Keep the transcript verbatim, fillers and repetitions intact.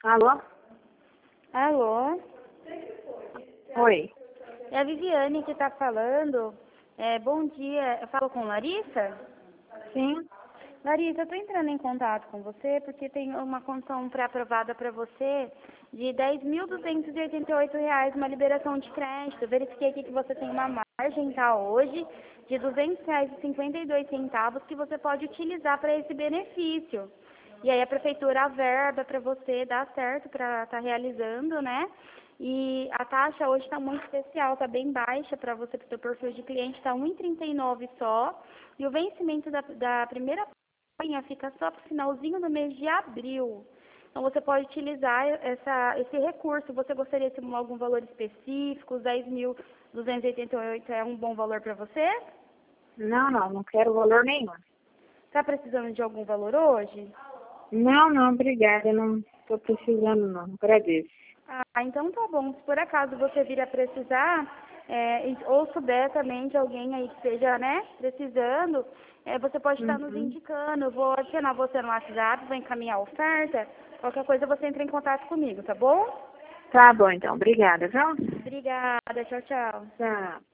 Alô? Alô? Oi. É a Viviane que está falando. É, bom dia. Eu falo com Larissa? Sim. Larissa, eu estou entrando em contato com você porque tem uma condição pré-aprovada para você de dez mil duzentos e oitenta e oito reais, uma liberação de crédito. Eu verifiquei aqui que você tem uma margem, tá, hoje, de duzentos reais e cinquenta e dois centavos que você pode utilizar para esse benefício. E aí a prefeitura averba para você dar certo para estar realizando, né? E a taxa hoje está muito especial, está bem baixa para você, para o seu perfil de cliente, está um vírgula trinta e nove só. E o vencimento da, da primeira campanha fica só para o finalzinho do mês de abril. Então você pode utilizar essa, esse recurso. Você gostaria de ter algum valor específico? Os dez mil duzentos e oitenta e oito é um bom valor para você? Não, não, não quero valor nenhum. Está precisando de algum valor hoje? Não, não, obrigada. Não estou precisando, não. Agradeço. Ah, então tá bom. Se por acaso você vir a precisar, é, e- ou souber também de alguém aí que esteja, né, precisando, é, você pode estar nos Uhum. indicando. Eu vou adicionar você no WhatsApp, vou encaminhar a oferta. Qualquer coisa você entra em contato comigo, tá bom? Tá bom, então. Obrigada, viu? Obrigada. Tchau, tchau. Tchau.